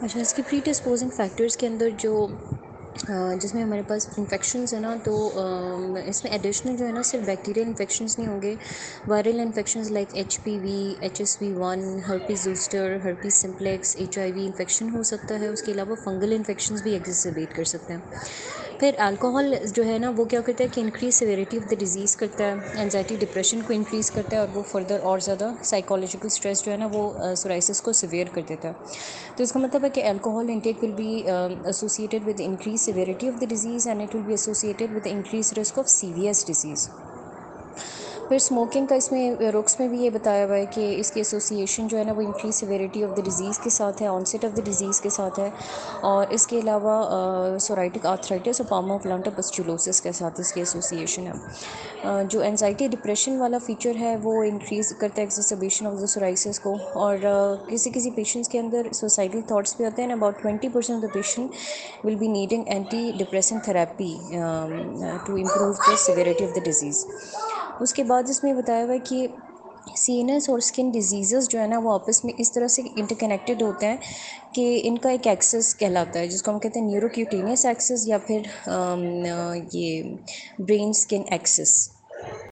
अच्छा, इसके pre disposing factors के अंदर जो जिसमें हमारे पास इन्फेक्शंस है ना, तो इसमें एडिशनल जो है ना सिर्फ बैक्टीरियल इन्फेक्शंस नहीं होंगे, viral infections like HPV, HSV1, herpes zoster, herpes simplex, HIV infection हो सकता है। उसके अलावा फंगल इन्फेक्शंस भी एग्जिस्टर्बेट कर सकते हैं। फिर अल्कोहल जो है ना वो क्या करता है कि increase severity of the disease करता है, एनजाइटी डिप्रेशन को इंक्रीज़ करता है, और वो फर्दर और ज़्यादा साइकोलॉजिकल स्ट्रेस जो है ना वो सोराइसिस को सिवियर कर देता है। तो इसका मतलब है कि alcohol intake will be associated with increase severity of the disease and it will be associated with increase risk of severe disease. फिर स्मोकिंग का इसमें रुक्स में भी ये बताया हुआ है कि इसकी एसोसिएशन जो है ना वो increase severity of the disease के साथ है, ऑनसेट ऑफ द डिज़ीज़ के साथ है, और इसके अलावा सोराइटिक आर्थराइटिस और पाल्मोप्लांटर पस्चुलोसिस के साथ इसकी एसोसिएशन है। जो एनजाइटी डिप्रेशन वाला फीचर है वो इंक्रीज़ करता है एक्सरसेबेशन ऑफ द सोराइसिस को, और किसी किसी पेशेंट्स के अंदर सुसाइडल थाट्स भी आते हैं। About 20% of the patient will be needing anti depressant therapy to improve the severity of the disease. उसके बाद इसमें बताया हुआ है कि सीएनएस और स्किन डिजीज़ जो है ना वो आपस में इस तरह से इंटरकनेक्टेड होते हैं कि इनका एक एक्सेस कहलाता है, जिसको हम कहते हैं न्यूरोक्यूटेनियस एक्सेस या फिर ये ब्रेन स्किन एक्सेस।